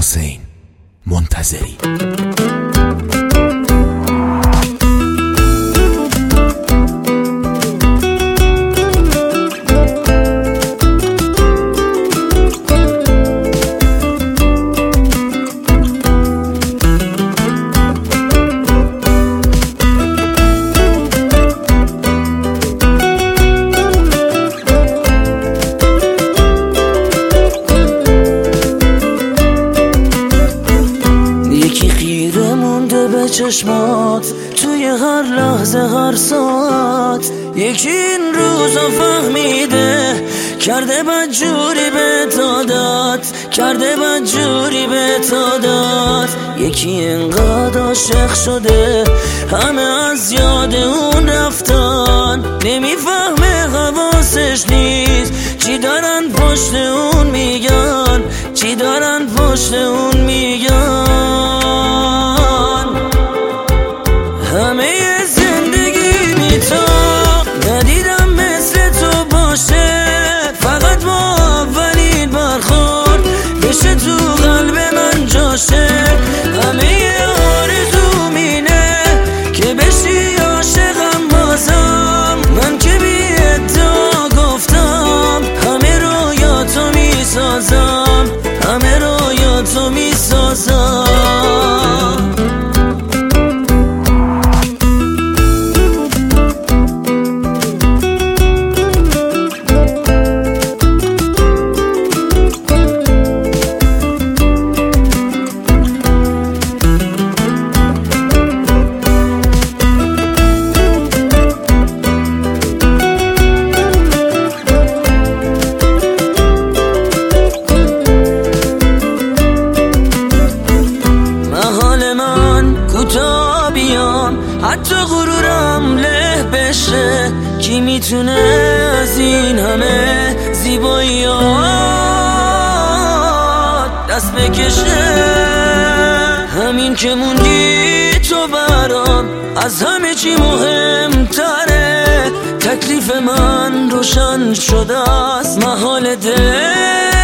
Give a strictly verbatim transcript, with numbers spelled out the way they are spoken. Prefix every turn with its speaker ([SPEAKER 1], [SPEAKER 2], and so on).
[SPEAKER 1] حسین منتظری.
[SPEAKER 2] چشمات توی هر لحظه هر ساعت، یکی این روزا فهمیده کرده بدجوری به تادت، کرده بدجوری به تادت. یکی اینقدر عاشق شده همه از یاد اون رفتن، نمیفهمه حواسش نیست چی دارن پشت اون میگن، چی دارن پشت اون میگن. همه زندگی بی تو ندیدم مثل تو باشه، فقط با اولین برخورد بشه تو قلب من جاشه. همه آرزوم اینه که بشی عاشقم بازم، من که بی ادعا گفتم همه رویاتو میسازم، همه رویاتو میسازم. حتی غرورم له بشه، کی میتونه از این همه زیباییات دست بکشه. همین که موندی تو برام از همه چی مهمتره، تکلیف من روشن شده است، محال دل